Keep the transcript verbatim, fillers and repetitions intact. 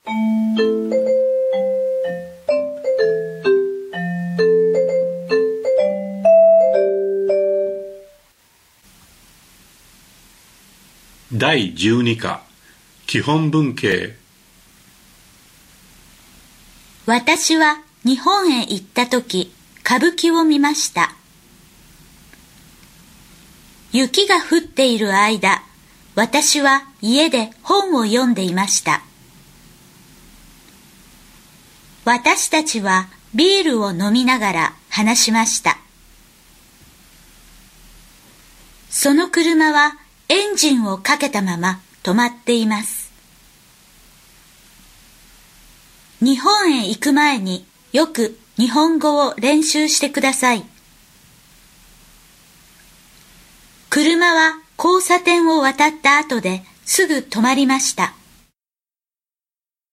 だいじゅうに課基本文系。 私は日本へ行ったとき、歌舞伎を見ました。雪が降っている間、私は家で本を読んでいました。私たちはビールを飲みながら話しました。その車はエンジンをかけたまま止まっています。日本へ行く前によく日本語を練習してください。車は交差点を渡った後ですぐ止まりました。